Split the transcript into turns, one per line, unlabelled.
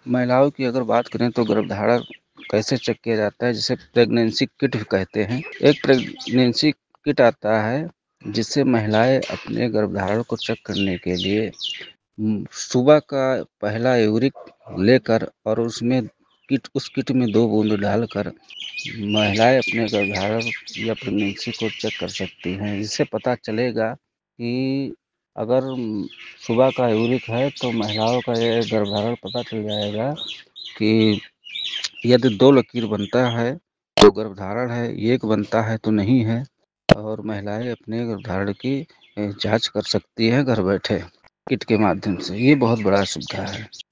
महिलाओं की अगर बात करें तो गर्भधारण कैसे चेक किया जाता है, जिसे प्रेगनेंसी किट भी कहते हैं। एक प्रेगनेंसी किट आता है जिससे महिलाएं अपने गर्भधारण को चेक करने के लिए सुबह का पहला यूरिक लेकर और उस किट में 2 बूंद डालकर महिलाएं अपने गर्भधारण या प्रेगनेंसी को चेक कर सकती हैं। इससे पता चलेगा कि अगर सुबह का यूरिक है तो महिलाओं का ये गर्भधारण पता चल जाएगा कि यदि 2 लकीर बनता है तो गर्भधारण है, 1 बनता है तो नहीं है। और महिलाएं अपने गर्भधारण की जांच कर सकती हैं घर बैठे किट के माध्यम से। ये बहुत बड़ा सुविधा है।